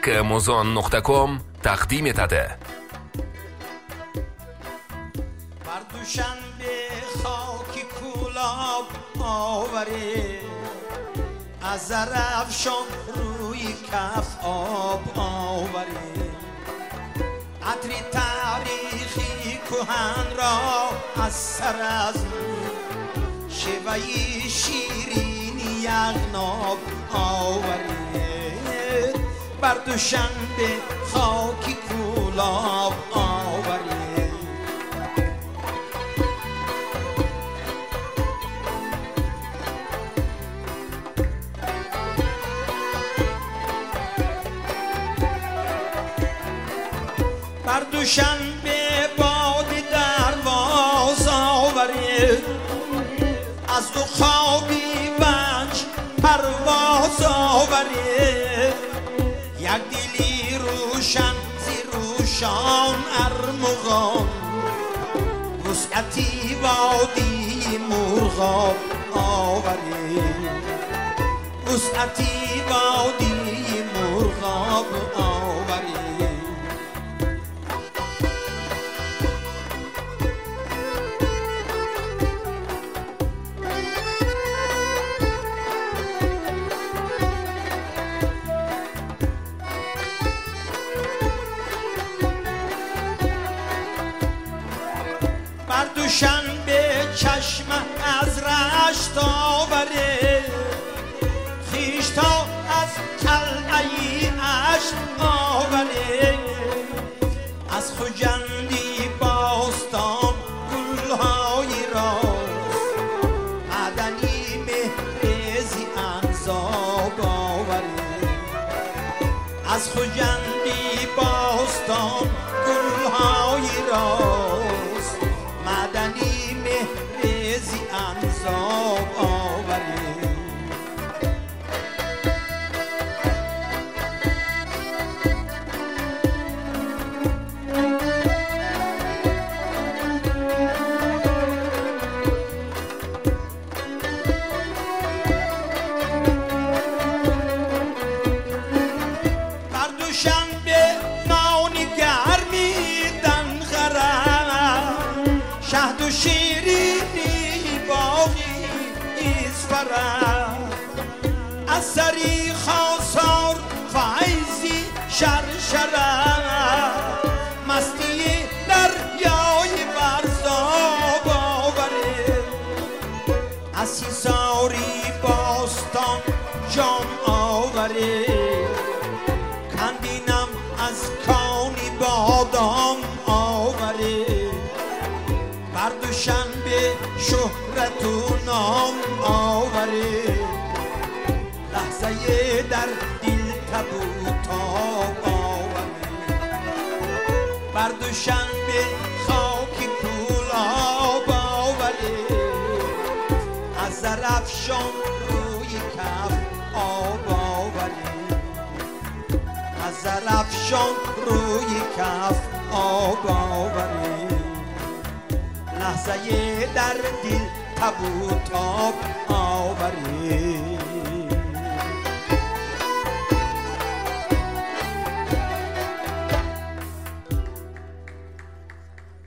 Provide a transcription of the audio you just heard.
amazon.com تقدیم etadi. بر دوشنبه خاکی کولاب آوری، از زرافشان روی کف آب آوری، عطری تاریخی کهن را از سر از شیوهی شیرینی یغناب آوری، بر دوشنبه خاکی کولاب آوری. بر دوشنبه بادی درواز آوری، از دو خوابی وجه پرواز آوری، یک دلی روشن زی روشان ارمغان، وسعتی وادی مرغاب آوری، وسعتی وادی مرغاب آوری. بر دوشنبه چشم از رشت آوری، خویشتا از قلعه عشق آوری، از خجندی باستان گلهای راست، معدنی مهرزی انزاب آوری، از خجندی باستان گلهای راست، معدنی مهرزی انزاب آوری. بر دوشنبه نانی گرمی شهد و شیرینی باقی ایزفرد، از سری خاصار فیضی شرشرد، مستی دریای برزاب آوری، از سیساری باستان جام آوری، کندینم از کانی بادام آوری، بر دوشنبه شهرت و نام آوری، لحظه در دل تبوتاب آوری، بر دوشنبه خاکی کولاب آوری، از زرافشان روی کف آب آوری، از زرافشان روی کف آب آوری، لحظه در دل تبوتاب